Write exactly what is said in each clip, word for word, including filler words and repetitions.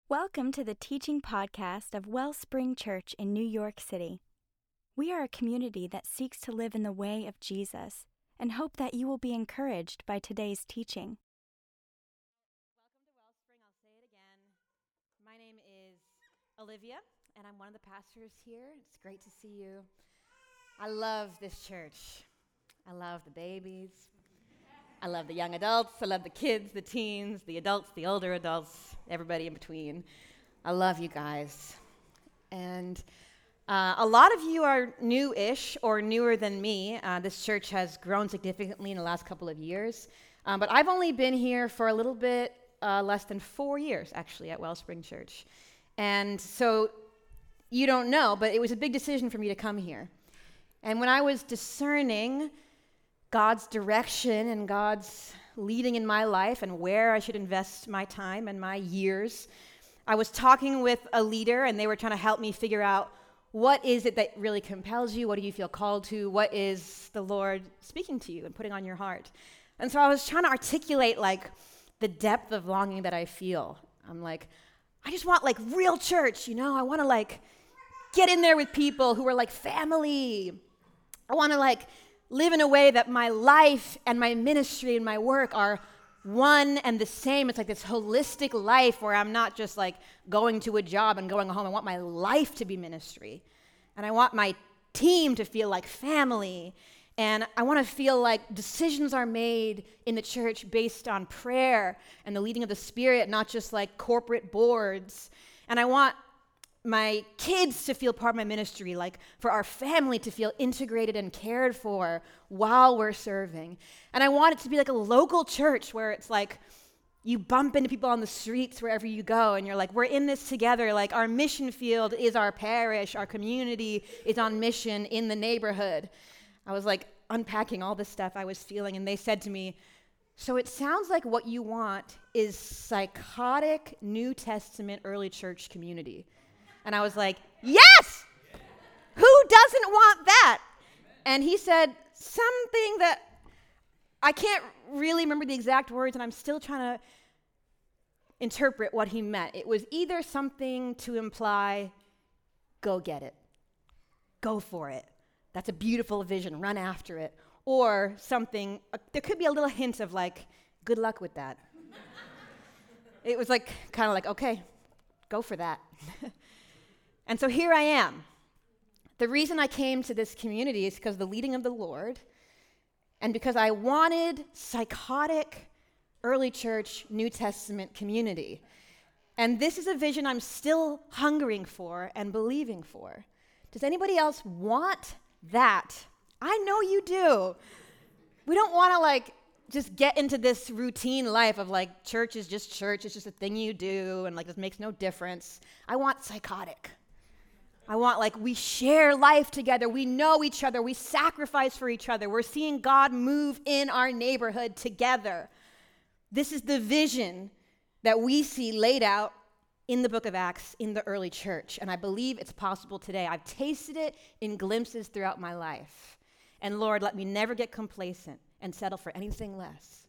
Welcome to the teaching podcast of Wellspring Church in New York City. We are a community that seeks to live in the way of Jesus and hope that you will be encouraged by today's teaching. Welcome to Wellspring. I'll say it again. My name is Olivia, and I'm one of the pastors here. It's great to see you. I love this church. I love the babies. I love the young adults. I love the kids, the teens, the adults, the older adults, everybody in between. I love you guys. And uh, a lot of you are new-ish or newer than me. Uh, this church has grown significantly in the last couple of years. Um, but I've only been here for a little bit uh, less than four years, actually, at Wellspring Church. And so you don't know, but it was a big decision for me to come here. And when I was discerning God's direction and God's leading in my life and where I should invest my time and my years, I was talking with a leader, and they were trying to help me figure out what is it that really compels you, what do you feel called to, what is the Lord speaking to you and putting on your heart. And so I was trying to articulate like the depth of longing that I feel. I'm like, I just want like real church, you know? I want to like get in there with people who are like family. I want to like live in a way that my life and my ministry and my work are one and the same. It's like this holistic life where I'm not just like going to a job and going home. I want my life to be ministry. And I want my team to feel like family. And I want to feel like decisions are made in the church based on prayer and the leading of the Spirit, not just like corporate boards. And I want my kids to feel part of my ministry, like for our family to feel integrated and cared for while we're serving. And I want it to be like a local church where it's like you bump into people on the streets wherever you go, and you're like, we're in this together. Like our mission field is our parish, our community is on mission in the neighborhood. I was like unpacking all this stuff I was feeling, and they said to me, so it sounds like what you want is psychotic New Testament early church community. And I was like, yes! Who doesn't want that? And he said something that I can't really remember the exact words, and I'm still trying to interpret what he meant. It was either something to imply, go get it. Go for it. That's a beautiful vision. Run after it. Or something, uh, there could be a little hint of like, good luck with that. It was like, kind of like, okay, go for that. And so here I am. The reason I came to this community is because of the leading of the Lord, and because I wanted psychotic early church New Testament community. And this is a vision I'm still hungering for and believing for. Does anybody else want that? I know you do. We don't want to like just get into this routine life of like church is just church, it's just a thing you do, and like this makes no difference. I want psychotic. I want like we share life together, we know each other, we sacrifice for each other, we're seeing God move in our neighborhood together. This is the vision that we see laid out in the book of Acts in the early church, and I believe it's possible today. I've tasted it in glimpses throughout my life. And Lord, let me never get complacent and settle for anything less.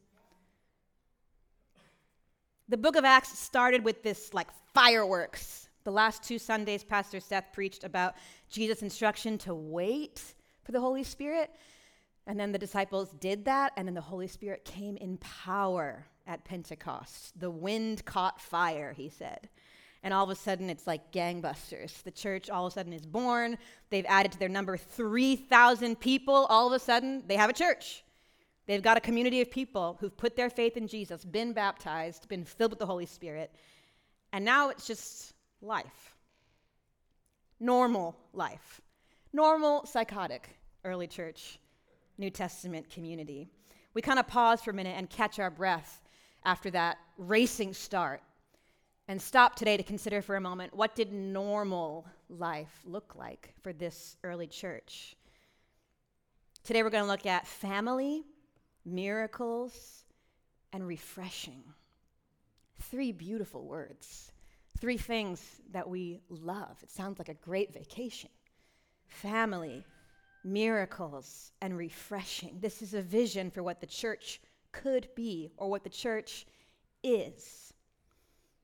The book of Acts started with this like fireworks. The last two Sundays, Pastor Seth preached about Jesus' instruction to wait for the Holy Spirit. And then the disciples did that, and then the Holy Spirit came in power at Pentecost. The wind caught fire, he said. And all of a sudden, it's like gangbusters. The church all of a sudden is born. They've added to their number three thousand people. All of a sudden, they have a church. They've got a community of people who've put their faith in Jesus, been baptized, been filled with the Holy Spirit. And now it's just life. Normal life. Normal, psychotic, early church, New Testament community. We kind of pause for a minute and catch our breath after that racing start and stop today to consider for a moment, what did normal life look like for this early church? Today we're going to look at family, miracles, and refreshing. Three beautiful words. Three things that we love. It sounds like a great vacation. Family, miracles, and refreshing. This is a vision for what the church could be or what the church is.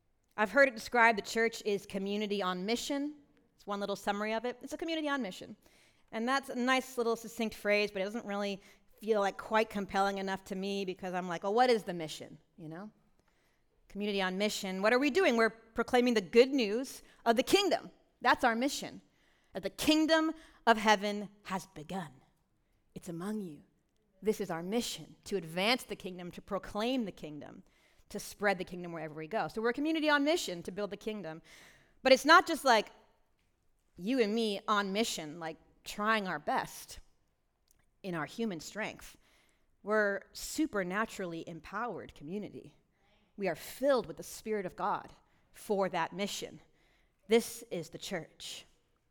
I've heard it described, the church is community on mission. It's one little summary of it. It's a community on mission. And that's a nice little succinct phrase, but it doesn't really feel like quite compelling enough to me because I'm like, oh, what is the mission, you know? Community on mission. What are we doing? We're proclaiming the good news of the kingdom. That's our mission. That the kingdom of heaven has begun. It's among you. This is our mission, to advance the kingdom, to proclaim the kingdom, to spread the kingdom wherever we go. So we're a community on mission to build the kingdom. But it's not just like you and me on mission, like trying our best in our human strength. We're supernaturally empowered community. We are filled with the Spirit of God for that mission. This is the church.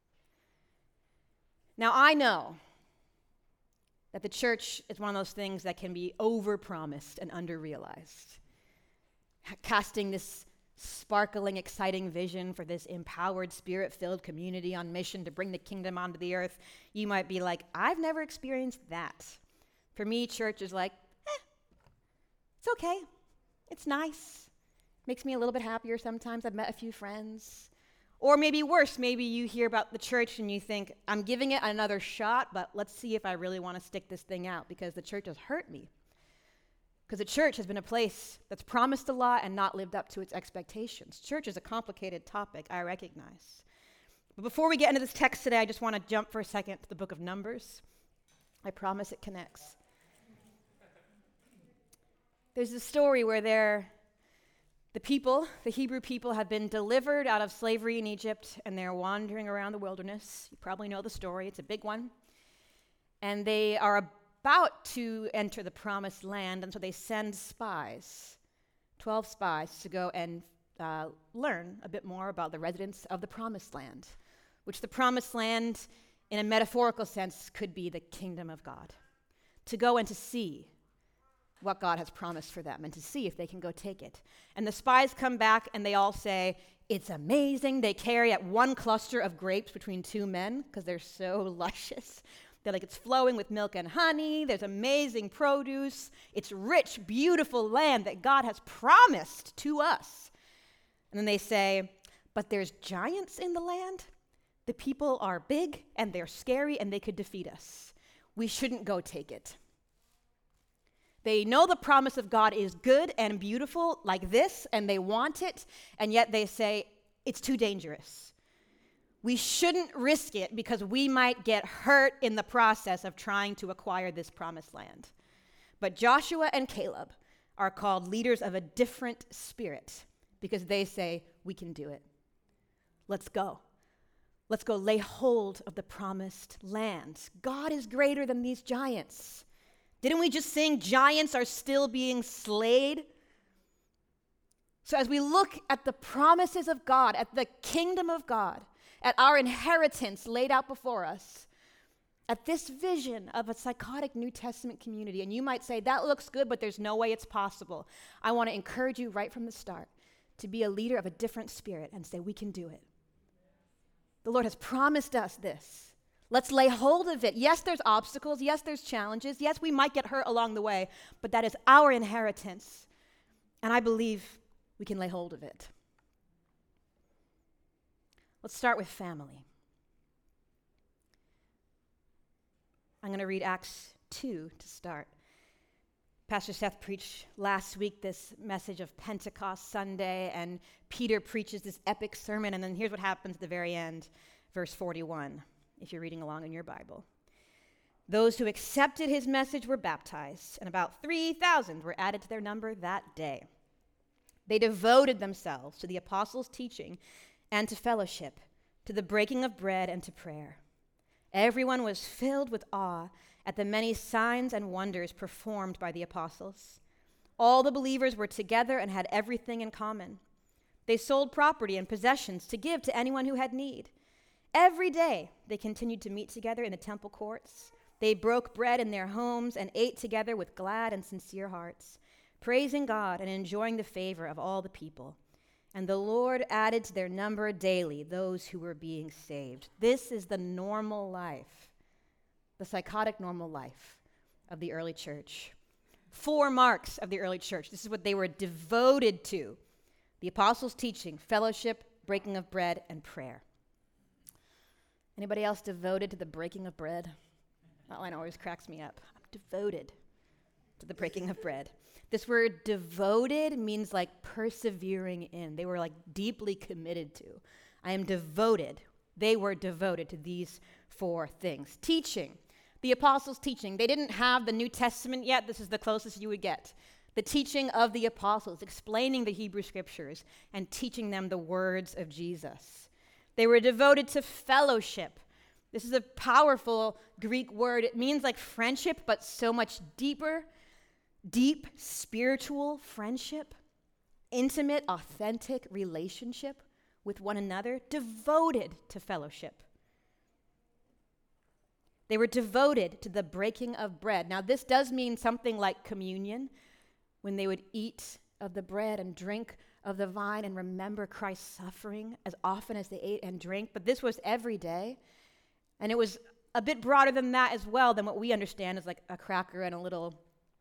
Now, I know that the church is one of those things that can be overpromised and underrealized. Casting this sparkling, exciting vision for this empowered, Spirit-filled community on mission to bring the kingdom onto the earth, you might be like, I've never experienced that. For me, church is like, eh, it's okay. It's nice. Makes me a little bit happier sometimes. I've met a few friends. Or maybe worse, maybe you hear about the church and you think, I'm giving it another shot, but let's see if I really want to stick this thing out because the church has hurt me. Because the church has been a place that's promised a lot and not lived up to its expectations. Church is a complicated topic, I recognize. But before we get into this text today, I just want to jump for a second to the book of Numbers. I promise it connects. There's a story where they're The people, the Hebrew people, have been delivered out of slavery in Egypt, and they're wandering around the wilderness. You probably know the story. It's a big one. And they are about to enter the promised land, and so they send spies, twelve spies, to go and uh, learn a bit more about the residents of the promised land, which the promised land, in a metaphorical sense, could be the kingdom of God. To go and to see what God has promised for them and to see if they can go take it. And the spies come back and they all say, it's amazing. They carry at one cluster of grapes between two men because they're so luscious. They're like, it's flowing with milk and honey. There's amazing produce. It's rich, beautiful land that God has promised to us. And then they say, but there's giants in the land. The people are big and they're scary and they could defeat us. We shouldn't go take it. They know the promise of God is good and beautiful like this, and they want it, and yet they say, it's too dangerous. We shouldn't risk it because we might get hurt in the process of trying to acquire this promised land. But Joshua and Caleb are called leaders of a different spirit because they say, we can do it. Let's go. Let's go lay hold of the promised land. God is greater than these giants. Didn't we just sing, giants are still being slayed? So as we look at the promises of God, at the kingdom of God, at our inheritance laid out before us, at this vision of a psychotic New Testament community, and you might say, that looks good, but there's no way it's possible. I want to encourage you right from the start to be a leader of a different spirit and say, we can do it. The Lord has promised us this. Let's lay hold of it. Yes, there's obstacles. Yes, there's challenges. Yes, we might get hurt along the way, but that is our inheritance. And I believe we can lay hold of it. Let's start with family. I'm going to read Acts two to start. Pastor Seth preached last week this message of Pentecost Sunday, and Peter preaches this epic sermon, and then here's what happens at the very end, verse forty-one. If you're reading along in your Bible. Those who accepted his message were baptized, and about three thousand were added to their number that day. They devoted themselves to the apostles' teaching and to fellowship, to the breaking of bread and to prayer. Everyone was filled with awe at the many signs and wonders performed by the apostles. All the believers were together and had everything in common. They sold property and possessions to give to anyone who had need. Every day, they continued to meet together in the temple courts. They broke bread in their homes and ate together with glad and sincere hearts, praising God and enjoying the favor of all the people. And the Lord added to their number daily those who were being saved. This is the normal life, the psychotic normal life of the early church. Four marks of the early church. This is what they were devoted to. The apostles' teaching, fellowship, breaking of bread, and prayer. Anybody else devoted to the breaking of bread? That line always cracks me up. I'm devoted to the breaking of bread. This word devoted means like persevering in. They were like deeply committed to. I am devoted. They were devoted to these four things. Teaching. The apostles' teaching. They didn't have the New Testament yet. This is the closest you would get. The teaching of the apostles, explaining the Hebrew scriptures and teaching them the words of Jesus. They were devoted to fellowship. This is a powerful Greek word. It means like friendship, but so much deeper. Deep spiritual friendship, intimate, authentic relationship with one another, devoted to fellowship. They were devoted to the breaking of bread. Now, this does mean something like communion, when they would eat of the bread and drink of the vine and remember Christ's suffering as often as they ate and drank. But this was every day, and it was a bit broader than that as well, than what we understand as like a cracker and a little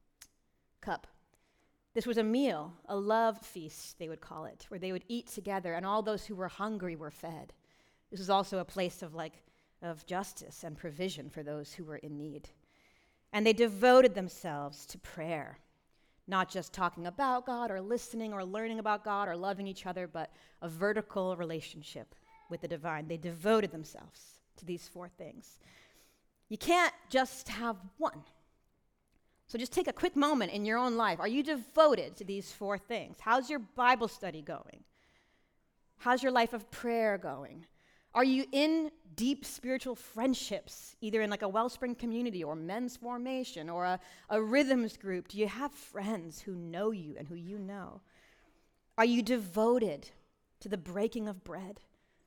cup. This was a meal, a love feast, they would call it, where they would eat together and all those who were hungry were fed. This was also a place of like of justice and provision for those who were in need. And they devoted themselves to prayer, not just talking about God or listening or learning about God or loving each other, but a vertical relationship with the divine. They devoted themselves to these four things. You can't just have one. So just take a quick moment in your own life. Are you devoted to these four things? How's your Bible study going? How's your life of prayer going? Are you in deep spiritual friendships, either in like a Wellspring community or men's formation or a, a rhythms group? Do you have friends who know you and who you know? Are you devoted to the breaking of bread,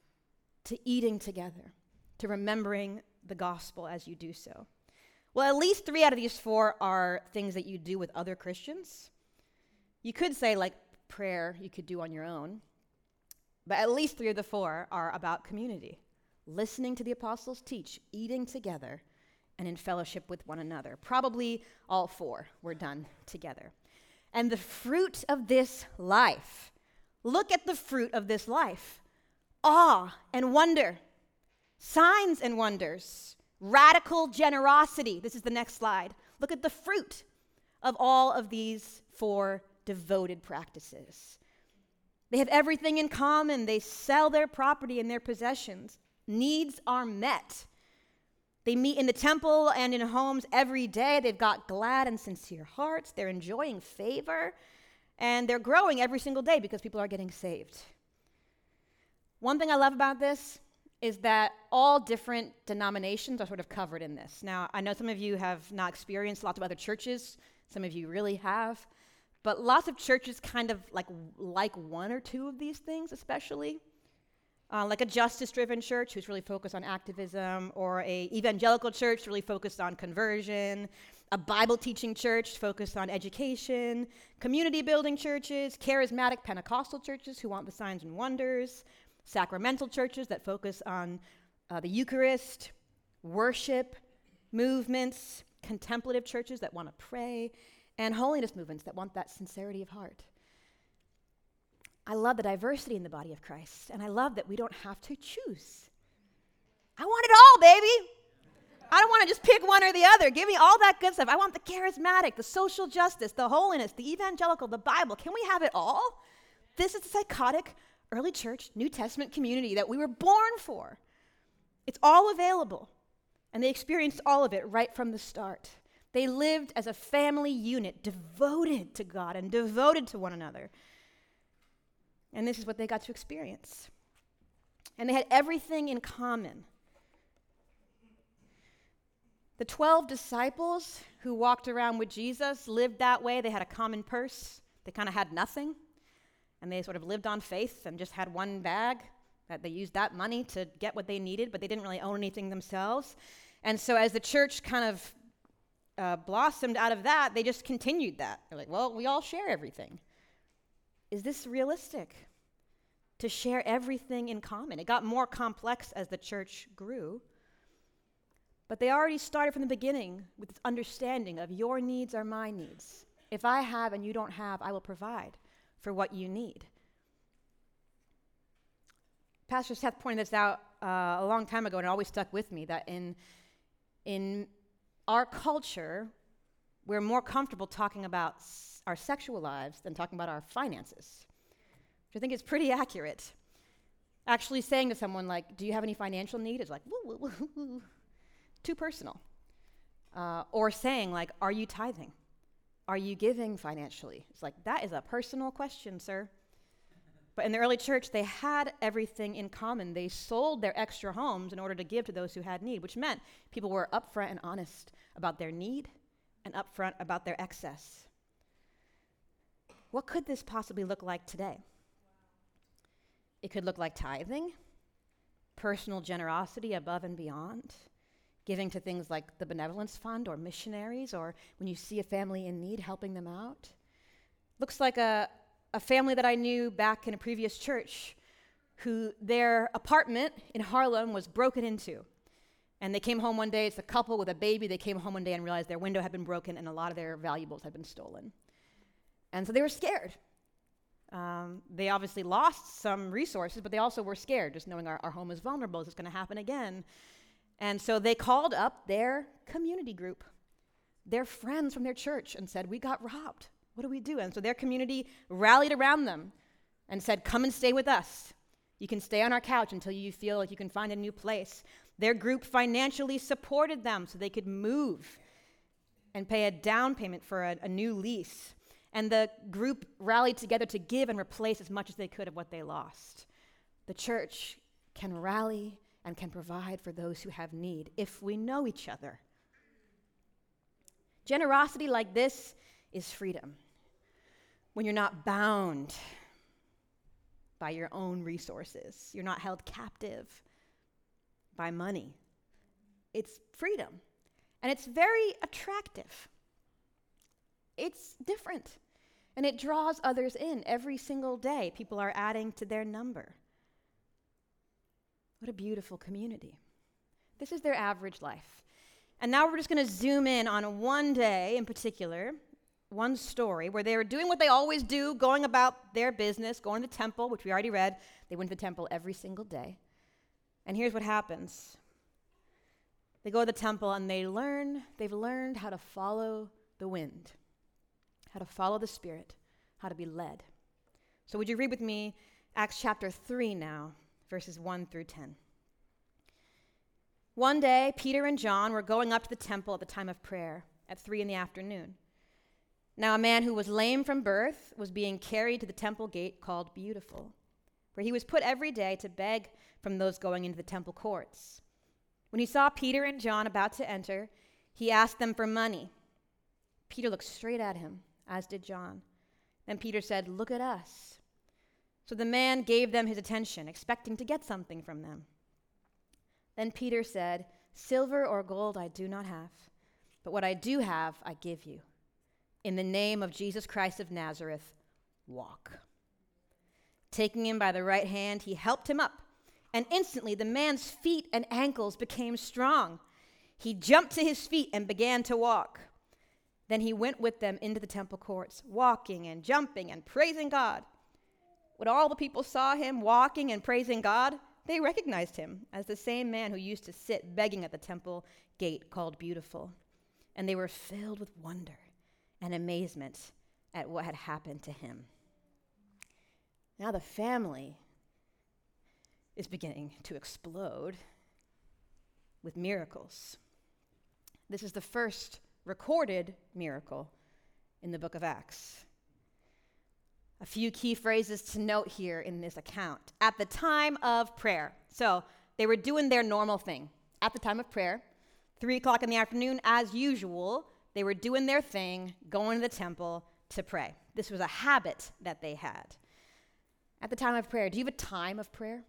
to eating together, to remembering the gospel as you do so? Well, at least three out of these four are things that you do with other Christians. You could say like prayer you could do on your own, but at least three of the four are about community, listening to the apostles teach, eating together, and in fellowship with one another. Probably all four were done together. And the fruit of this life, look at the fruit of this life. Awe and wonder, signs and wonders, radical generosity. This is the next slide. Look at the fruit of all of these four devoted practices. They have everything in common. They sell their property and their possessions. Needs are met. They meet in the temple and in homes every day. They've got glad and sincere hearts. They're enjoying favor. And they're growing every single day because people are getting saved. One thing I love about this is that all different denominations are sort of covered in this. Now, I know some of you have not experienced lots of other churches. Some of you really have. But lots of churches kind of like like one or two of these things, especially. Uh, like a justice-driven church who's really focused on activism, or a evangelical church really focused on conversion, a Bible-teaching church focused on education, community-building churches, charismatic Pentecostal churches who want the signs and wonders, sacramental churches that focus on uh, the Eucharist, worship, movements, contemplative churches that want to pray, and holiness movements that want that sincerity of heart. I love the diversity in the body of Christ, and I love that we don't have to choose. I want it all, baby. I don't want to just pick one or the other. Give me all that good stuff. I want the charismatic, the social justice, the holiness, the evangelical, the Bible. Can we have it all? This is the psychotic early church, New Testament community that we were born for. It's all available, and they experienced all of it right from the start. They lived as a family unit, devoted to God and devoted to one another. And this is what they got to experience. And they had everything in common. The twelve disciples who walked around with Jesus lived that way. They had a common purse. They kind of had nothing. And they sort of lived on faith and just had one bag that they used that money to get what they needed, but they didn't really own anything themselves. And so as the church kind of uh, blossomed out of that, they just continued that. They're like, well, we all share everything. Is this realistic? To share everything in common? It got more complex as the church grew. But they already started from the beginning with this understanding of your needs are my needs. If I have and you don't have, I will provide for what you need. Pastor Seth pointed this out uh, a long time ago, and it always stuck with me, that in, in our culture, we're more comfortable talking about s- our sexual lives than talking about our finances, which I think is pretty accurate. Actually saying to someone like, do you have any financial need? Is like, woo, woo, woo, woo. Too personal. Uh, or saying like, are you tithing? Are you giving financially? It's like, that is a personal question, sir. But in the early church, they had everything in common. They sold their extra homes in order to give to those who had need, which meant people were upfront and honest about their need and upfront about their excess. What could this possibly look like today? It could look like tithing, personal generosity above and beyond, giving to things like the benevolence fund or missionaries, or when you see a family in need, helping them out. Looks like a, a family that I knew back in a previous church who their apartment in Harlem was broken into. And they came home one day, it's a couple with a baby, they came home one day and realized their window had been broken and a lot of their valuables had been stolen. And so they were scared. Um, they obviously lost some resources, but they also were scared, just knowing our, our home is vulnerable, is this going to happen again? And so they called up their community group, their friends from their church, and said, we got robbed. What do we do? And so their community rallied around them and said, come and stay with us. You can stay on our couch until you feel like you can find a new place. Their group financially supported them so they could move and pay a down payment for a, a new lease. And the group rallied together to give and replace as much as they could of what they lost. The church can rally and can provide for those who have need if we know each other. Generosity like this is freedom. When you're not bound by your own resources, you're not held captive by money. It's freedom. And it's very attractive. It's different. And it draws others in every single day. People are adding to their number. What a beautiful community. This is their average life. And now we're just going to zoom in on one day in particular, one story where they were doing what they always do, going about their business, going to the temple, which we already read. They went to the temple every single day. And here's what happens. They go to the temple and they learn, they've learned how to follow the wind, how to follow the Spirit, how to be led. So would you read with me Acts chapter three now, verses one through ten. One day, Peter and John were going up to the temple at the time of prayer at three in the afternoon. Now a man who was lame from birth was being carried to the temple gate called Beautiful, where he was put every day to beg from those going into the temple courts. When he saw Peter and John about to enter, he asked them for money. Peter looked straight at him, as did John. Then Peter said, "Look at us." So the man gave them his attention, expecting to get something from them. Then Peter said, "Silver or gold I do not have, but what I do have I give you. In the name of Jesus Christ of Nazareth, walk." Taking him by the right hand, he helped him up, and instantly the man's feet and ankles became strong. He jumped to his feet and began to walk. Then he went with them into the temple courts, walking and jumping and praising God. When all the people saw him walking and praising God, they recognized him as the same man who used to sit begging at the temple gate called Beautiful. And they were filled with wonder and amazement at what had happened to him. Now the family is beginning to explode with miracles. This is the first recorded miracle in the book of Acts. A few key phrases to note here in this account. At the time of prayer. So they were doing their normal thing. At the time of prayer, three o'clock in the afternoon, as usual, they were doing their thing, going to the temple to pray. This was a habit that they had. At the time of prayer, do you have a time of prayer?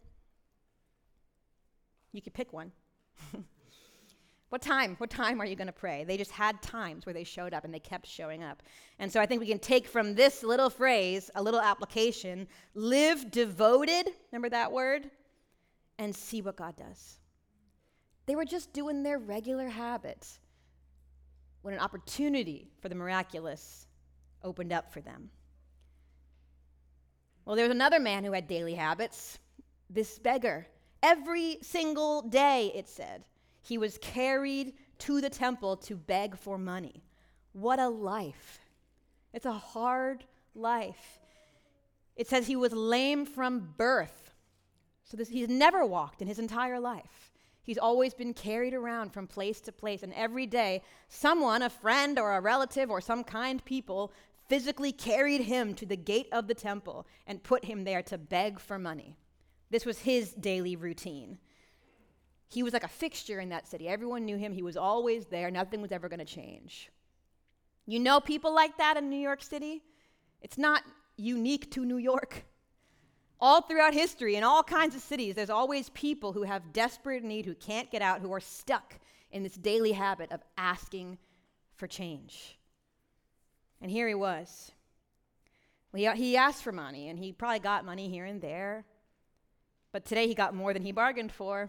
You could pick one. What time? What time are you going to pray? They just had times where they showed up and they kept showing up. And so I think we can take from this little phrase a little application, live devoted, remember that word, and see what God does. They were just doing their regular habits when an opportunity for the miraculous opened up for them. Well, there was another man who had daily habits. this beggar. Every single day, it said, he was carried to the temple to beg for money. What a life. It's a hard life. It says he was lame from birth. So this, he's never walked in his entire life. He's always been carried around from place to place. And every day, someone, a friend or a relative or some kind people, physically carried him to the gate of the temple and put him there to beg for money. This was his daily routine. He was like a fixture in that city. Everyone knew him. He was always there. Nothing was ever going to change. You know people like that in New York City? It's not unique to New York. All throughout history, in all kinds of cities, there's always people who have desperate need, who can't get out, who are stuck in this daily habit of asking for change. And here he was. Well, he, he asked for money, and he probably got money here and there. But today he got more than he bargained for.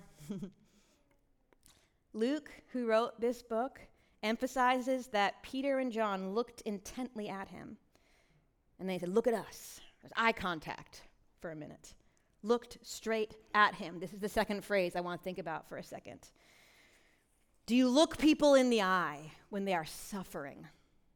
Luke, who wrote this book, emphasizes that Peter and John looked intently at him. And they said, look at us. There's eye contact for a minute. Looked straight at him. This is the second phrase I want to think about for a second. Do you look people in the eye when they are suffering?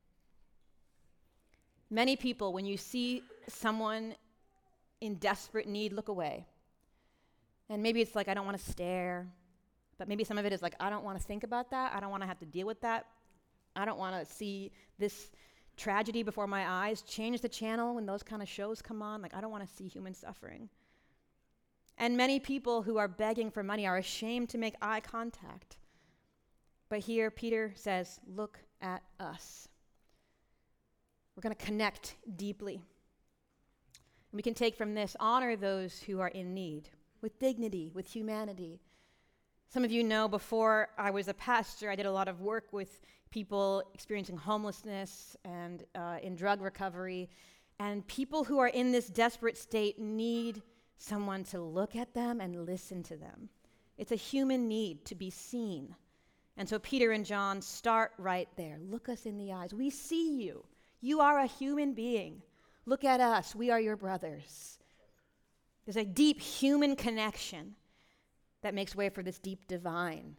Many people, when you see someone in desperate need, look away. And maybe it's like, I don't want to stare. But maybe some of it is like, I don't want to think about that. I don't want to have to deal with that. I don't want to see this tragedy before my eyes. Change the channel when those kind of shows come on. Like, I don't want to see human suffering. And many people who are begging for money are ashamed to make eye contact. But here, Peter says, look at us. We're going to connect deeply. And we can take from this, honor those who are in need with dignity, with humanity. Some of you know before I was a pastor, I did a lot of work with people experiencing homelessness and uh, in drug recovery. And people who are in this desperate state need someone to look at them and listen to them. It's a human need to be seen. And so Peter and John start right there. Look us in the eyes. We see you. You are a human being. Look at us. We are your brothers. There's a deep human connection that makes way for this deep divine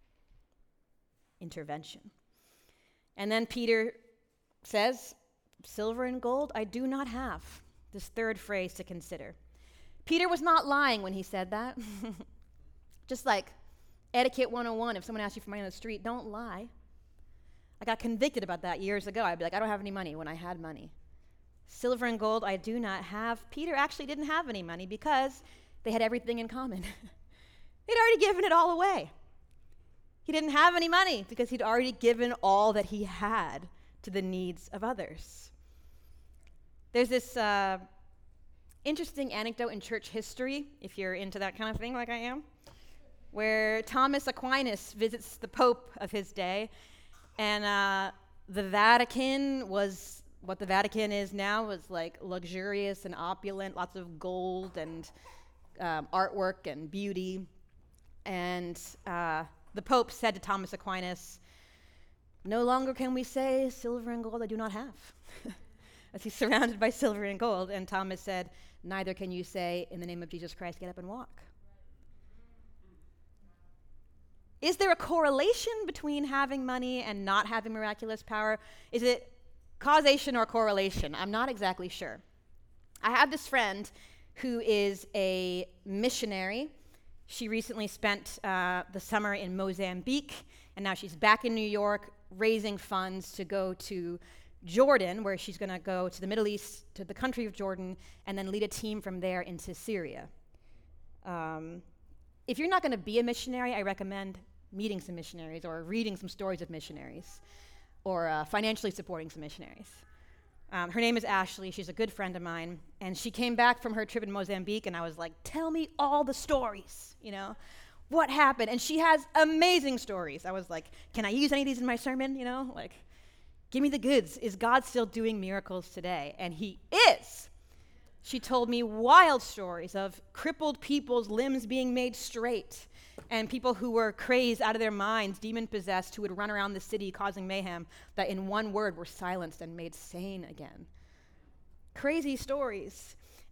intervention. And then Peter says, silver and gold I do not have. This third phrase to consider. Peter was not lying when he said that. Just like etiquette one oh one, if someone asks you for money on the street, don't lie. I got convicted about that years ago. I'd be like, I don't have any money when I had money. Silver and gold I do not have. Peter actually didn't have any money because they had everything in common. He'd already given it all away. He didn't have any money because he'd already given all that he had to the needs of others. There's this uh, interesting anecdote in church history, if you're into that kind of thing like I am, where Thomas Aquinas visits the Pope of his day, and uh, the Vatican was what the Vatican is now, was like luxurious and opulent, lots of gold and um, artwork and beauty. And uh, the Pope said to Thomas Aquinas, no longer can we say silver and gold I do not have, as he's surrounded by silver and gold. And Thomas said, neither can you say, in the name of Jesus Christ, get up and walk. Is there a correlation between having money and not having miraculous power? Is it causation or correlation? I'm not exactly sure. I have this friend who is a missionary. She recently spent uh, the summer in Mozambique, and now she's back in New York raising funds to go to Jordan, where she's going to go to the Middle East, to the country of Jordan, and then lead a team from there into Syria. Um, if you're not going to be a missionary, I recommend meeting some missionaries or reading some stories of missionaries or uh, financially supporting some missionaries. Um, her name is Ashley. She's a good friend of mine. And she came back from her trip in Mozambique, and I was like, tell me all the stories, you know? What happened? And she has amazing stories. I was like, can I use any of these in my sermon, you know? Like, give me the goods. Is God still doing miracles today? And he is. She told me wild stories of crippled people's limbs being made straight, and people who were crazed out of their minds, demon-possessed, who would run around the city causing mayhem, that in one word were silenced and made sane again. Crazy stories.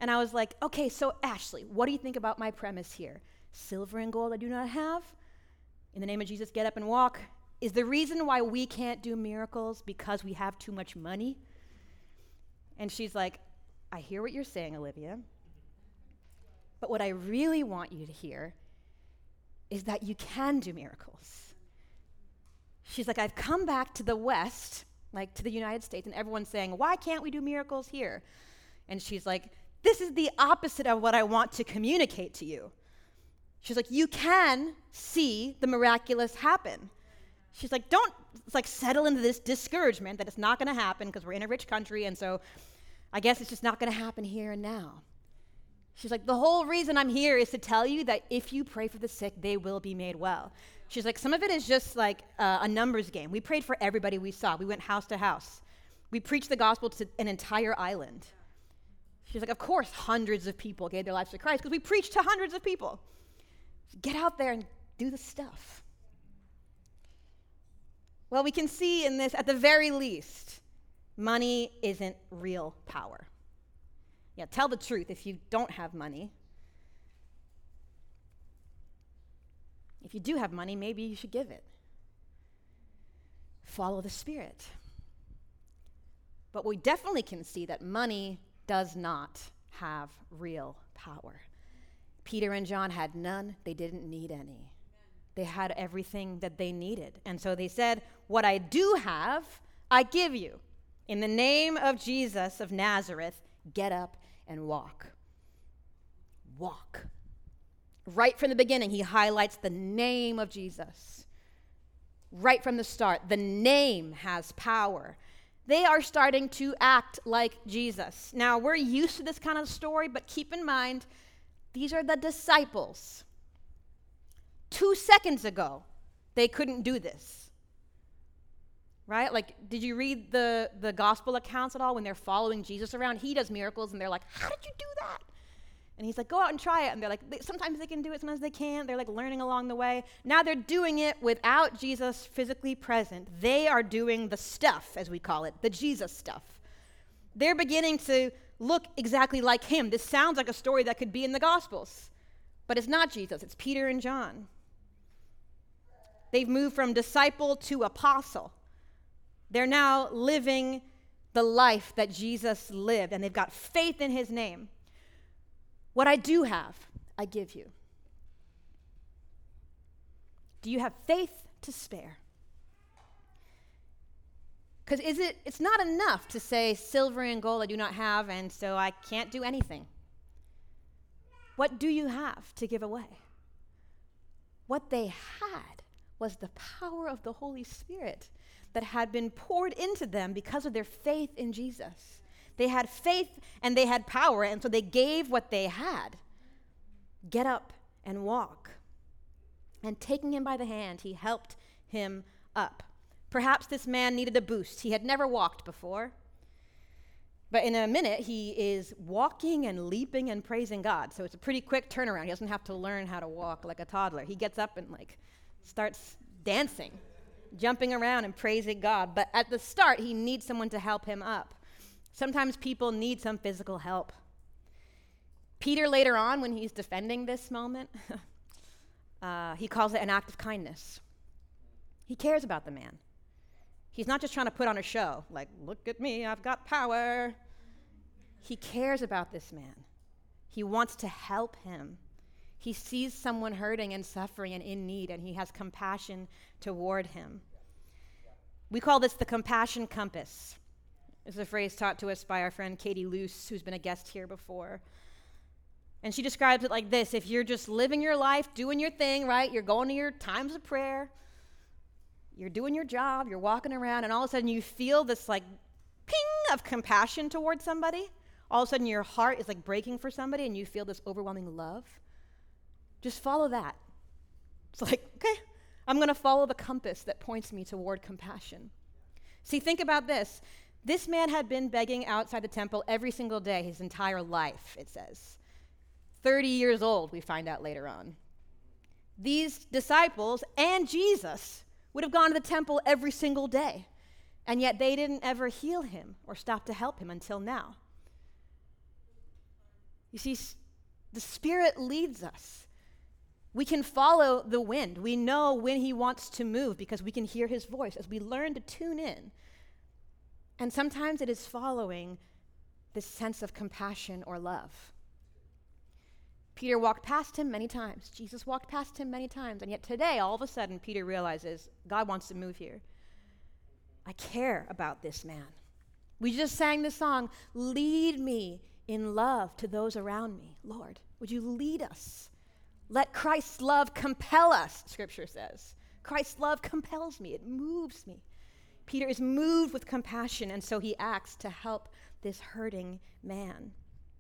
And I was like, okay, so Ashley, what do you think about my premise here? Silver and gold I do not have. In the name of Jesus, get up and walk. Is the reason why we can't do miracles because we have too much money? And she's like, I hear what you're saying, Olivia. But what I really want you to hear is that you can do miracles. She's like, I've come back to the West, like to the United States, and everyone's saying, why can't we do miracles here? And she's like, this is the opposite of what I want to communicate to you. She's like, you can see the miraculous happen. She's like, don't it's like settle into this discouragement that it's not going to happen because we're in a rich country, and so I guess it's just not going to happen here and now. She's like, the whole reason I'm here is to tell you that if you pray for the sick, they will be made well. She's like, some of it is just like uh, a numbers game. We prayed for everybody we saw. We went house to house. We preached the gospel to an entire island. She's like, of course, hundreds of people gave their lives to Christ because we preached to hundreds of people. Get out there and do the stuff. Well, we can see in this, at the very least, money isn't real power. Yeah, tell the truth if you don't have money. If you do have money, maybe you should give it. Follow the Spirit. But we definitely can see that money does not have real power. Peter and John had none. They didn't need any. They had everything that they needed. And so they said, what I do have, I give you. In the name of Jesus of Nazareth, get up and walk. Walk. Right from the beginning, he highlights the name of Jesus. Right from the start, the name has power. They are starting to act like Jesus. Now, we're used to this kind of story, but keep in mind, these are the disciples. Two seconds ago, they couldn't do this. Right? Like, did you read the, the gospel accounts at all when they're following Jesus around? He does miracles, and they're like, how did you do that? And he's like, go out and try it. And they're like, they, sometimes they can do it, sometimes they can't. They're like learning along the way. Now they're doing it without Jesus physically present. They are doing the stuff, as we call it, the Jesus stuff. They're beginning to look exactly like him. This sounds like a story that could be in the Gospels, but it's not Jesus. It's Peter and John. They've moved from disciple to apostle. They're now living the life that Jesus lived, and they've got faith in his name. What I do have, I give you. Do you have faith to spare? Because is it, it's not enough to say, silver and gold I do not have, and so I can't do anything. What do you have to give away? What they had was the power of the Holy Spirit that had been poured into them because of their faith in Jesus. They had faith and they had power, and so they gave what they had. Get up and walk. And taking him by the hand, he helped him up. Perhaps this man needed a boost. He had never walked before. But in a minute, he is walking and leaping and praising God. So it's a pretty quick turnaround. He doesn't have to learn how to walk like a toddler. He gets up and like starts dancing, jumping around and praising God. But at the start, he needs someone to help him up. Sometimes people need some physical help. Peter, later on, when he's defending this moment, uh, he calls it an act of kindness. He cares about the man. He's not just trying to put on a show, like, look at me, I've got power. He cares about this man. He wants to help him. He sees someone hurting and suffering and in need, and he has compassion toward him. We call this the compassion compass. It's a phrase taught to us by our friend Katie Luce, who's been a guest here before. And she describes it like this: if you're just living your life, doing your thing, right? You're going to your times of prayer, you're doing your job, you're walking around, and all of a sudden you feel this like ping of compassion towards somebody. All of a sudden your heart is like breaking for somebody and you feel this overwhelming love. Just follow that. It's like, okay, I'm going to follow the compass that points me toward compassion. See, think about this. This man had been begging outside the temple every single day his entire life, it says. thirty years old, we find out later on. These disciples and Jesus would have gone to the temple every single day, and yet they didn't ever heal him or stop to help him until now. You see, the Spirit leads us. We can follow the wind. We know when he wants to move because we can hear his voice as we learn to tune in. And sometimes it is following this sense of compassion or love. Peter walked past him many times. Jesus walked past him many times. And yet today, all of a sudden, Peter realizes God wants to move here. I care about this man. We just sang the song, lead me in love to those around me. Lord, would you lead us? Let Christ's love compel us, Scripture says. Christ's love compels me. It moves me. Peter is moved with compassion, and so he acts to help this hurting man.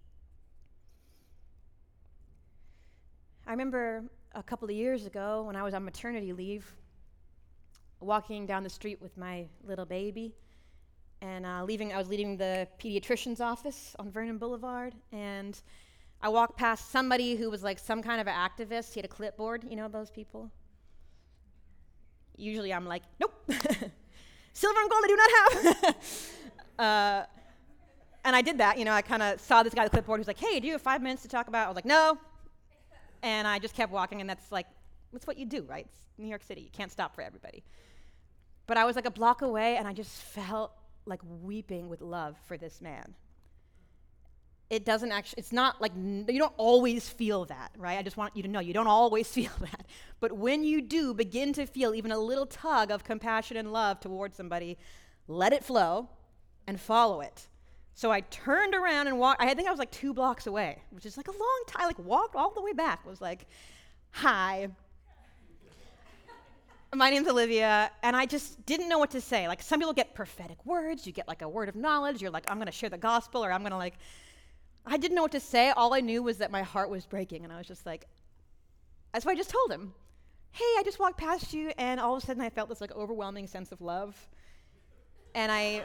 I remember a couple of years ago when I was on maternity leave, walking down the street with my little baby, and uh, leaving. I was leaving the pediatrician's office on Vernon Boulevard, and I walked past somebody who was like some kind of an activist. He had a clipboard, you know those people? Usually I'm like, nope. Silver and gold I do not have. uh, and I did that, you know, I kind of saw this guy with a clipboard who's like, hey, do you have five minutes to talk about? I was like, no. And I just kept walking, and that's like, that's what you do, right? It's New York City. You can't stop for everybody. But I was like a block away, and I just felt like weeping with love for this man. It doesn't actually, it's not like, you don't always feel that, right? I just want you to know, you don't always feel that. But when you do begin to feel even a little tug of compassion and love towards somebody, let it flow and follow it. So I turned around and walked, I think I was like two blocks away, which is like a long time, like walked all the way back, was like, hi. My name's Olivia, and I just didn't know what to say. Like some people get prophetic words, you get like a word of knowledge, you're like, I'm gonna share the gospel, or I'm gonna like, I didn't know what to say. All I knew was that my heart was breaking, and I was just like, that's why I just told him, hey, I just walked past you, and all of a sudden I felt this like overwhelming sense of love. And I,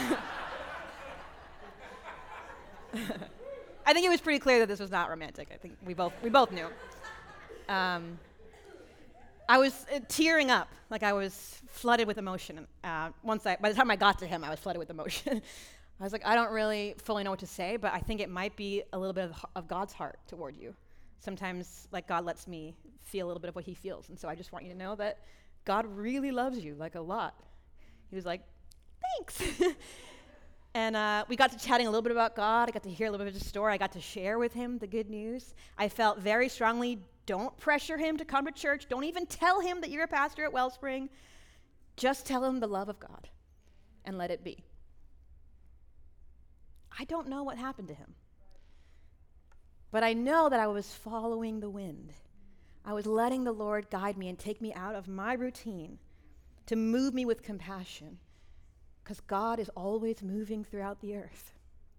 I think it was pretty clear that this was not romantic. I think we both, we both knew. Um, I was uh, tearing up, like I was flooded with emotion. Uh, once I, by the time I got to him, I was flooded with emotion. I was like, I don't really fully know what to say, but I think it might be a little bit of, of God's heart toward you. Sometimes, like, God lets me feel a little bit of what he feels, and so I just want you to know that God really loves you, like, a lot. He was like, thanks. And uh, we got to chatting a little bit about God. I got to hear a little bit of his story. I got to share with him the good news. I felt very strongly, don't pressure him to come to church. Don't even tell him that you're a pastor at Wellspring. Just tell him the love of God and let it be. I don't know what happened to him. But I know that I was following the wind. I was letting the Lord guide me and take me out of my routine to move me with compassion, because God is always moving throughout the earth.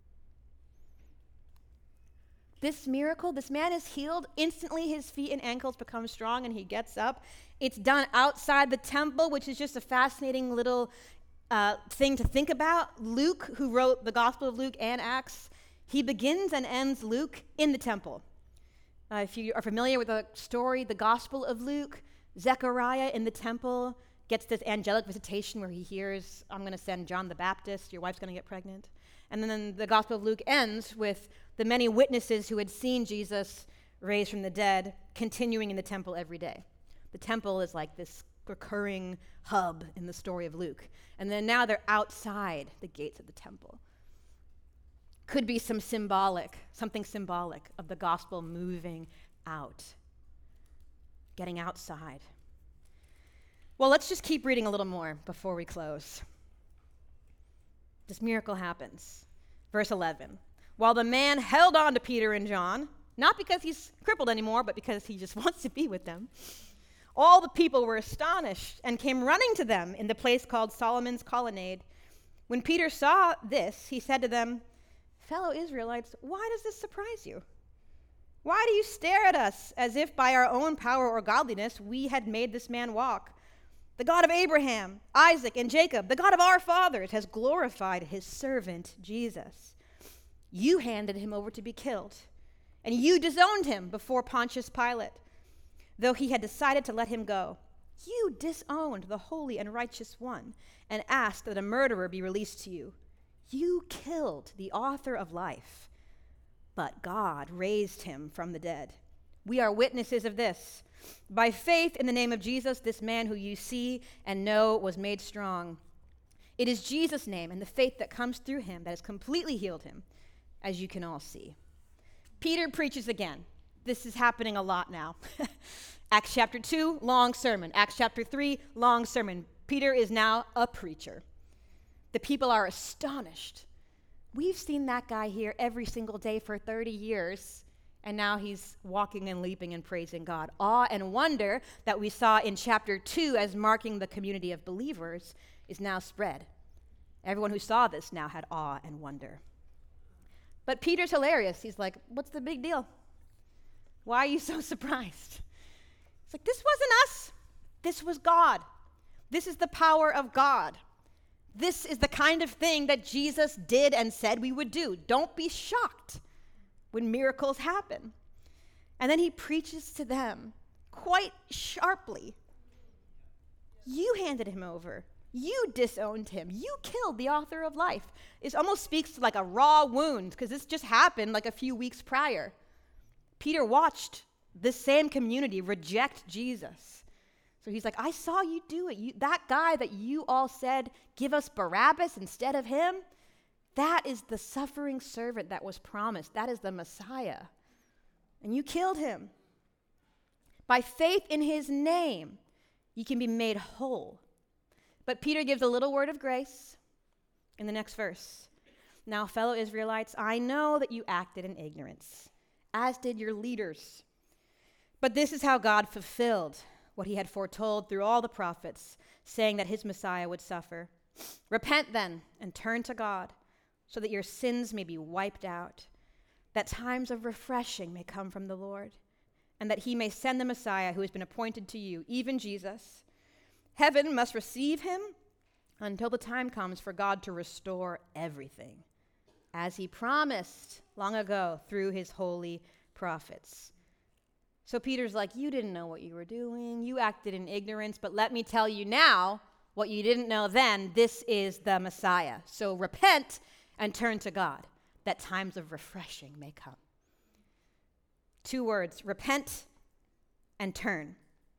This miracle, this man is healed. Instantly his feet and ankles become strong and he gets up. It's done outside the temple, which is just a fascinating little Uh, thing to think about. Luke, who wrote the Gospel of Luke and Acts, he begins and ends Luke in the temple. Uh, if you are familiar with the story, the Gospel of Luke, Zechariah in the temple gets this angelic visitation where he hears, I'm going to send John the Baptist, your wife's going to get pregnant. And then the Gospel of Luke ends with the many witnesses who had seen Jesus raised from the dead continuing in the temple every day. The temple is like this recurring hub in the story of Luke. And then now they're outside the gates of the temple. Could be some symbolic, something symbolic of the gospel moving out, getting outside. Well, let's just keep reading a little more before we close. This miracle happens. Verse eleven. While the man held on to Peter and John, not because he's crippled anymore, but because he just wants to be with them, all the people were astonished and came running to them in the place called Solomon's Colonnade. When Peter saw this, he said to them, fellow Israelites, why does this surprise you? Why do you stare at us as if by our own power or godliness we had made this man walk? The God of Abraham, Isaac, and Jacob, the God of our fathers, has glorified his servant Jesus. You handed him over to be killed, and you disowned him before Pontius Pilate, though he had decided to let him go. You disowned the holy and righteous one and asked that a murderer be released to you. You killed the author of life. but God raised him from the dead. We are witnesses of this. By faith in the name of Jesus, this man who you see and know was made strong. It is Jesus' name and the faith that comes through him that has completely healed him, as you can all see. Peter preaches again. This is happening a lot now. Acts chapter two, long sermon. Acts chapter three, long sermon. Peter is now a preacher. The people are astonished. We've seen that guy here every single day for thirty years, and now he's walking and leaping and praising God. Awe and wonder that we saw in chapter two as marking the community of believers is now spread. Everyone who saw this now had awe and wonder. But Peter's hilarious. He's like, what's the big deal? Why are you so surprised? It's like, this wasn't us. This was God. This is the power of God. This is the kind of thing that Jesus did and said we would do. Don't be shocked when miracles happen. And then he preaches to them quite sharply. You handed him over. You disowned him. You killed the author of life. It almost speaks to like a raw wound, because this just happened like a few weeks prior. Peter watched this same community reject Jesus. So he's like, I saw you do it. You, that guy that you all said, give us Barabbas instead of him, that is the suffering servant that was promised. That is the Messiah. And you killed him. By faith in his name, you can be made whole. But Peter gives a little word of grace in the next verse. Now, fellow Israelites, I know that you acted in ignorance, as did your leaders. But this is how God fulfilled what he had foretold through all the prophets, saying that his Messiah would suffer. Repent then and turn to God, so that your sins may be wiped out, that times of refreshing may come from the Lord, and that he may send the Messiah who has been appointed to you, even Jesus. Heaven must receive him until the time comes for God to restore everything, as he promised long ago through his holy prophets. So Peter's like, you didn't know what you were doing. You acted in ignorance, but let me tell you now what you didn't know then. This is the Messiah. So repent and turn to God, that times of refreshing may come. Two words, repent and turn.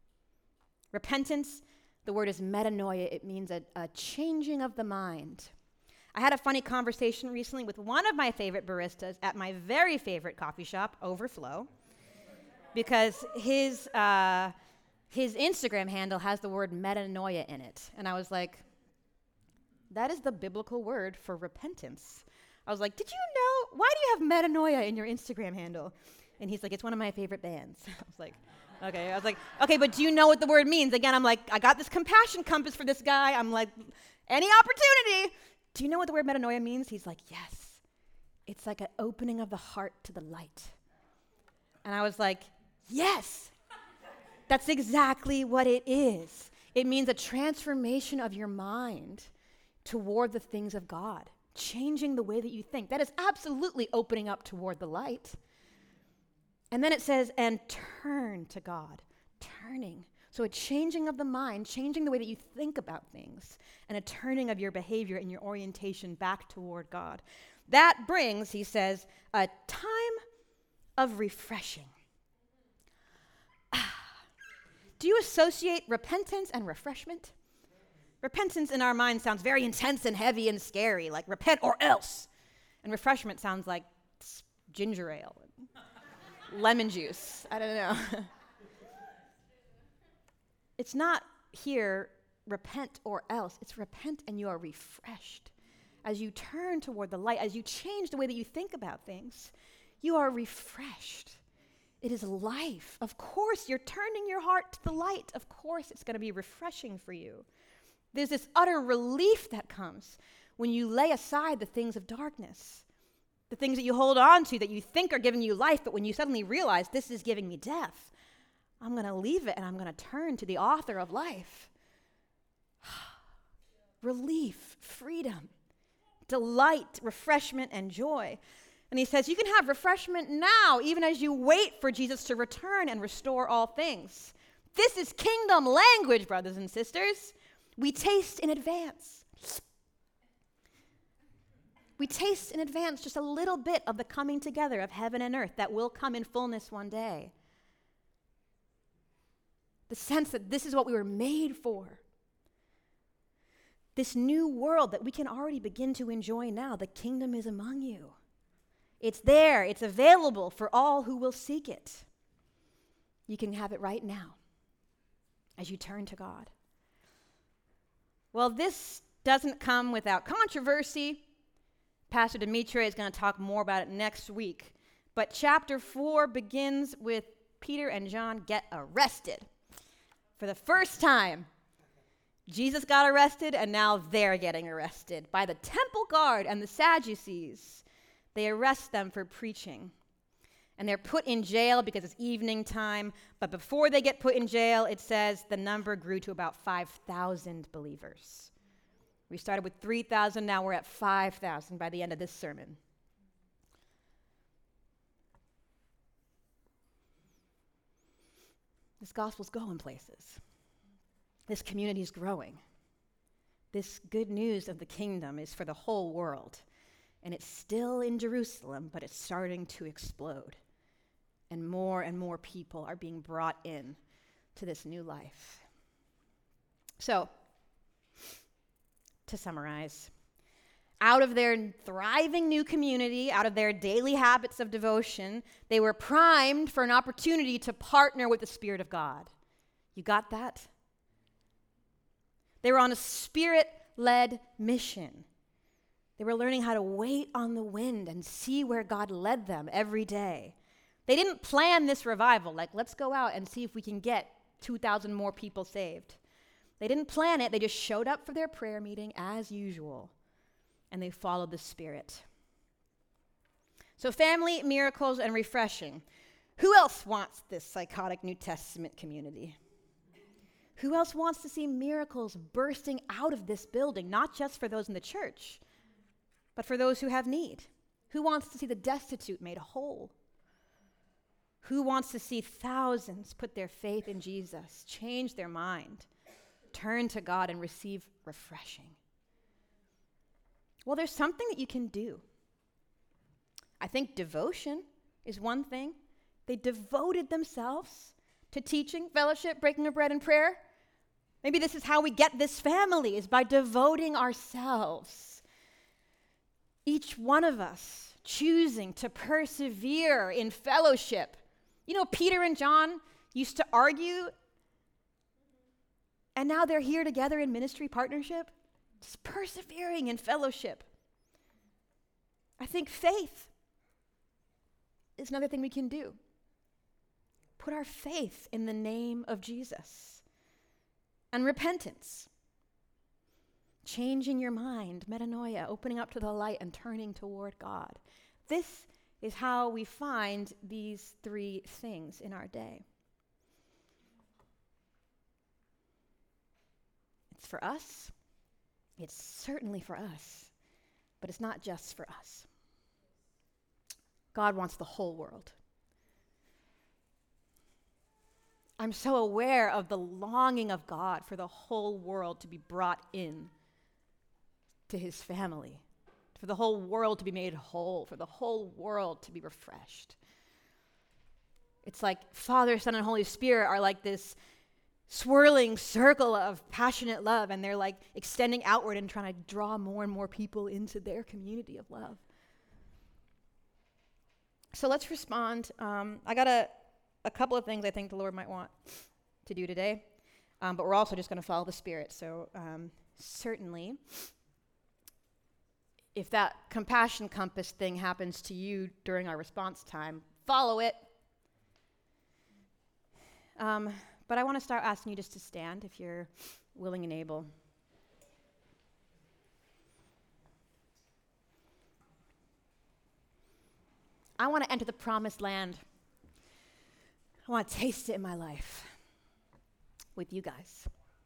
Repentance, the word is metanoia. It means a, a changing of the mind. I had a funny conversation recently with one of my favorite baristas at my very favorite coffee shop, Overflow, because his uh, his Instagram handle has the word metanoia in it. And I was like, that is the biblical word for repentance. I was like, did you know, why do you have metanoia in your Instagram handle? And he's like, it's one of my favorite bands. I was like, okay. I was like, okay, but do you know what the word means? Again, I'm like, I got this compassion compass for this guy. I'm like, any opportunity. Do you know what the word metanoia means? He's like, yes. It's like an opening of the heart to the light. And I was like, yes. That's exactly what it is. It means a transformation of your mind toward the things of God, changing the way that you think. That is absolutely opening up toward the light. And then it says, and turn to God, turning. So a changing of the mind, changing the way that you think about things, and a turning of your behavior and your orientation back toward God. That brings, he says, a time of refreshing. Do you associate repentance and refreshment? Repentance in our mind sounds very intense and heavy and scary, like repent or else. And refreshment sounds like ginger ale, and lemon juice. I don't know. It's not here, repent or else. It's repent and you are refreshed. As you turn toward the light, as you change the way that you think about things, you are refreshed. It is life. Of course, you're turning your heart to the light. Of course, it's going to be refreshing for you. There's this utter relief that comes when you lay aside the things of darkness, the things that you hold on to that you think are giving you life, but when you suddenly realize this is giving me death, I'm going to leave it and I'm going to turn to the author of life. Relief, freedom, delight, refreshment, and joy. And he says, you can have refreshment now, even as you wait for Jesus to return and restore all things. This is kingdom language, brothers and sisters. We taste in advance. We taste in advance just a little bit of the coming together of heaven and earth that will come in fullness one day. The sense that this is what we were made for. This new world that we can already begin to enjoy now. The kingdom is among you. It's there. It's available for all who will seek it. You can have it right now as you turn to God. Well, this doesn't come without controversy. Pastor Demetra is going to talk more about it next week. But chapter four begins with Peter and John get arrested. For the first time, Jesus got arrested, and now they're getting arrested by the temple guard and the Sadducees. They arrest them for preaching. And they're put in jail because it's evening time. But before they get put in jail, it says the number grew to about five thousand believers. We started with three thousand, now we're at five thousand by the end of this sermon. This gospel's going places. This community is growing. This good news of the kingdom is for the whole world. And it's still in Jerusalem, but it's starting to explode. And more and more people are being brought in to this new life. So, to summarize, out of their thriving new community, out of their daily habits of devotion, they were primed for an opportunity to partner with the Spirit of God. You got that? They were on a Spirit-led mission. They were learning how to wait on the wind and see where God led them every day. They didn't plan this revival, like, let's go out and see if we can get two thousand more people saved. They didn't plan it. They just showed up for their prayer meeting as usual, and they followed the Spirit. So family, miracles, and refreshing. Who else wants this psychotic New Testament community? Who else wants to see miracles bursting out of this building, not just for those in the church, but for those who have need? Who wants to see the destitute made whole? Who wants to see thousands put their faith in Jesus, change their mind, turn to God, and receive refreshing? Well, there's something that you can do. I think devotion is one thing. They devoted themselves to teaching, fellowship, breaking of bread, and prayer. Maybe this is how we get this family, is by devoting ourselves. Each one of us choosing to persevere in fellowship. You know, Peter and John used to argue, and now they're here together in ministry partnership, just persevering in fellowship. I think faith is another thing we can do. Put our faith in the name of Jesus. And repentance. Changing your mind, metanoia, opening up to the light and turning toward God. This is how we find these three things in our day. It's for us. It's certainly for us. But it's not just for us. God wants the whole world. I'm so aware of the longing of God for the whole world to be brought in to his family, for the whole world to be made whole, for the whole world to be refreshed. It's like Father, Son, and Holy Spirit are like this swirling circle of passionate love, and they're like extending outward and trying to draw more and more people into their community of love. So let's respond. Um, I got a A couple of things I think the Lord might want to do today, um, but we're also just going to follow the Spirit. So um, certainly, if that compassion compass thing happens to you during our response time, follow it. Um, but I want to start asking you just to stand if you're willing and able. I want to enter the promised land. I want to taste it in my life with you guys.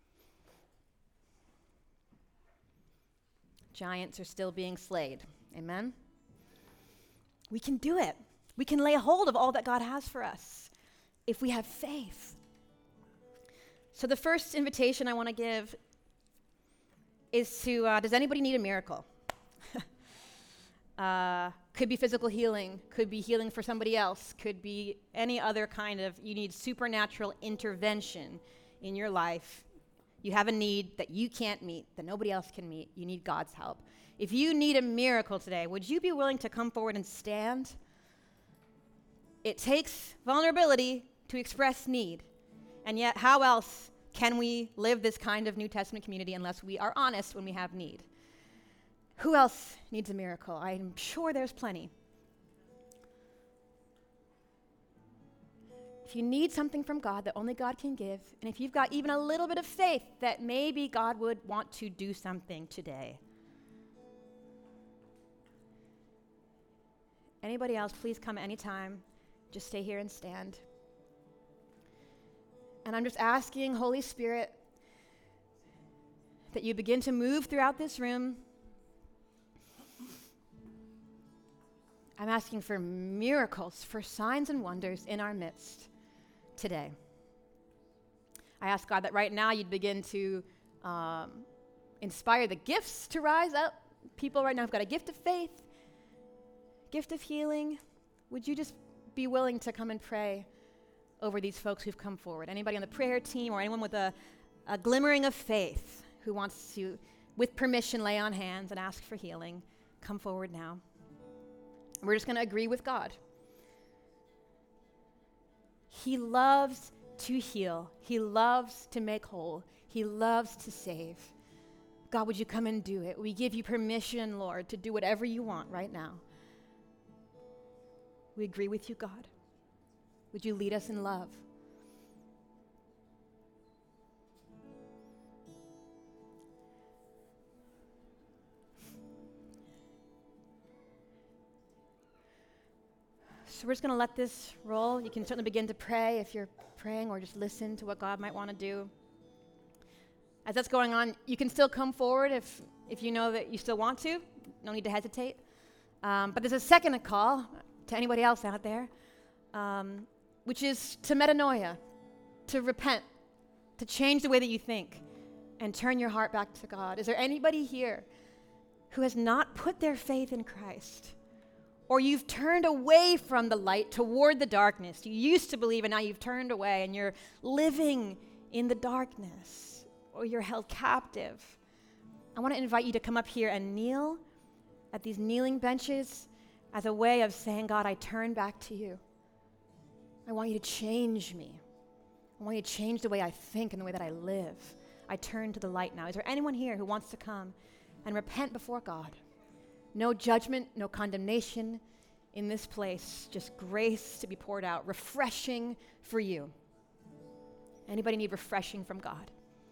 Giants are still being slayed. Amen? We can do it. We can lay hold of all that God has for us if we have faith. So the first invitation I want to give is to, uh, does anybody need a miracle? Uh, could be physical healing, could be healing for somebody else, could be any other kind of, you need supernatural intervention in your life. You have a need that you can't meet, that nobody else can meet. You need God's help. If you need a miracle today, would you be willing to come forward and stand? It takes vulnerability to express need. And yet, how else can we live this kind of New Testament community unless we are honest when we have need? Who else needs a miracle? I'm sure there's plenty. If you need something from God that only God can give, and if you've got even a little bit of faith that maybe God would want to do something today. Anybody else, please come anytime. Just stay here and stand. And I'm just asking, Holy Spirit, that you begin to move throughout this room. I'm asking for miracles, for signs and wonders in our midst today. I ask God that right now you'd begin to um, inspire the gifts to rise up. People right now have got a gift of faith, gift of healing. Would you just be willing to come and pray over these folks who've come forward? Anybody on the prayer team or anyone with a, a glimmering of faith who wants to, with permission, lay on hands and ask for healing, come forward now. We're just going to agree with God. He loves to heal. He loves to make whole. He loves to save. God, would you come and do it? We give you permission, Lord, to do whatever you want right now. We agree with you, God. Would you lead us in love? So we're just going to let this roll. You can certainly begin to pray if you're praying, or just listen to what God might want to do. As that's going on, you can still come forward if, if you know that you still want to. No need to hesitate. Um, but there's a second call to anybody else out there, um, which is to metanoia, to repent, to change the way that you think, and turn your heart back to God. Is there anybody here who has not put their faith in Christ? Or you've turned away from the light toward the darkness. You used to believe and now you've turned away and you're living in the darkness, or you're held captive. I want to invite you to come up here and kneel at these kneeling benches as a way of saying, God, I turn back to you. I want you to change me. I want you to change the way I think and the way that I live. I turn to the light now. Is there anyone here who wants to come and repent before God? No judgment, no condemnation in this place, just grace to be poured out, refreshing for you. Anybody need refreshing from God?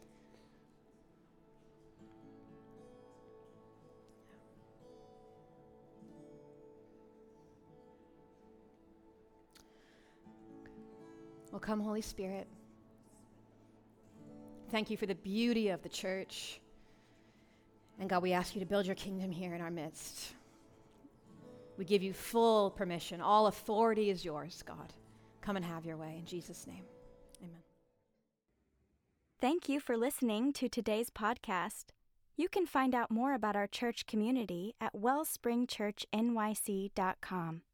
Well, come, Holy Spirit. Thank you for the beauty of the church. And God, we ask you to build your kingdom here in our midst. We give you full permission. All authority is yours, God. Come and have your way. In Jesus' name, amen. Thank you for listening to today's podcast. You can find out more about our church community at wellspring church n y c dot com.